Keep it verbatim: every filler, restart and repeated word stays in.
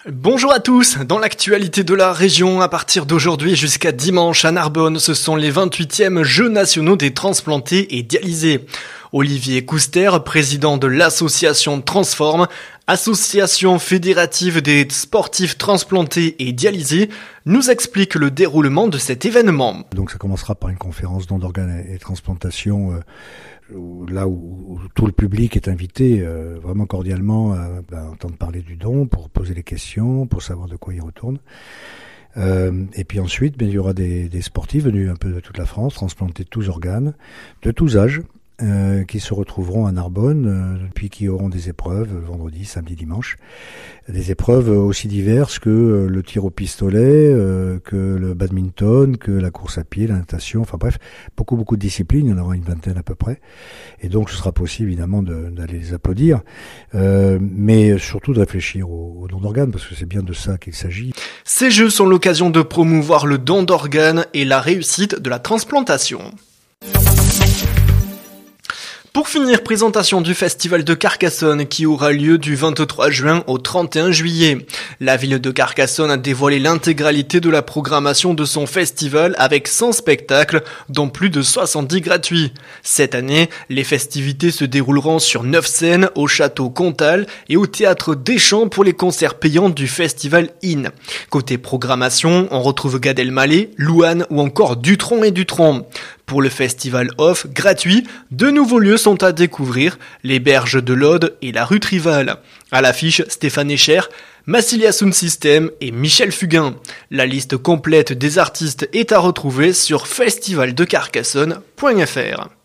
Bonjour à tous, dans l'actualité de la région, à partir d'aujourd'hui jusqu'à dimanche à Narbonne, ce sont les vingt-huitièmes Jeux nationaux des transplantés et dialysés. Olivier Couster, président de l'association Transform, association fédérative des sportifs transplantés et dialysés, nous explique le déroulement de cet événement. Donc ça commencera par une conférence don d'organes et transplantation, euh, là où, où tout le public est invité euh, vraiment cordialement à bah, entendre parler du don, pour poser les questions, pour savoir de quoi il retourne. Euh, et puis ensuite, ben, il y aura des, des sportifs venus un peu de toute la France, transplantés de tous organes, de tous âges, Euh, qui se retrouveront à Narbonne, euh, puis qui auront des épreuves vendredi, samedi, dimanche. Des épreuves aussi diverses que euh, le tir au pistolet, euh, que le badminton, que la course à pied, la natation, enfin bref, beaucoup beaucoup de disciplines, il y en aura une vingtaine à peu près. Et donc ce sera possible évidemment de, d'aller les applaudir, euh, mais surtout de réfléchir au, au don d'organes, parce que c'est bien de ça qu'il s'agit. Ces Jeux sont l'occasion de promouvoir le don d'organes et la réussite de la transplantation. Pour finir, présentation du festival de Carcassonne qui aura lieu du vingt-trois juin au trente et un juillet. La ville de Carcassonne a dévoilé l'intégralité de la programmation de son festival avec cent spectacles, dont plus de soixante-dix gratuits. Cette année, les festivités se dérouleront sur neuf scènes au château Comtal et au théâtre Deschamps pour les concerts payants du festival In. Côté programmation, on retrouve Gad Elmaleh, Louane ou encore Dutronc et Dutronc. Pour le festival off gratuit, deux nouveaux lieux sont à découvrir, les berges de l'Aude et la rue Trival. À l'affiche, Stéphane Echer, Massilia Sound System et Michel Fugain. La liste complète des artistes est à retrouver sur festival de carcassonne point f r.